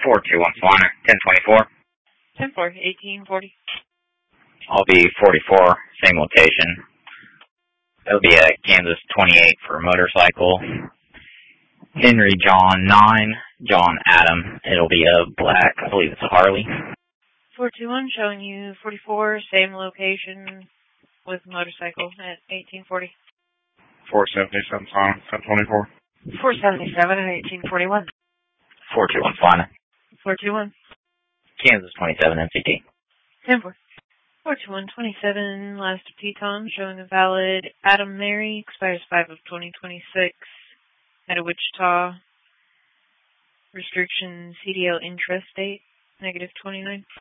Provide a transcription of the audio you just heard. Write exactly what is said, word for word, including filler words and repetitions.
four two one Swanner, ten twenty-four. ten four, eighteen forty. I'll be forty-four, same location. It'll be a Kansas twenty-eight for a motorcycle. Henry John nine, John Adam. It'll be a black, I believe it's a Harley. four two one showing you forty-four, same location with motorcycle at eighteen forty. four seventy-seven Swanner, ten twenty-four. four seventy-seven at eighteen forty-one. four two one Swanner. four two one. Kansas twenty-seven M C T. ten four. four two one twenty-seven, last of Teton, showing a valid Adam Mary, expires five of twenty twenty-six, at a Wichita, restriction C D L interest date, negative twenty-nine.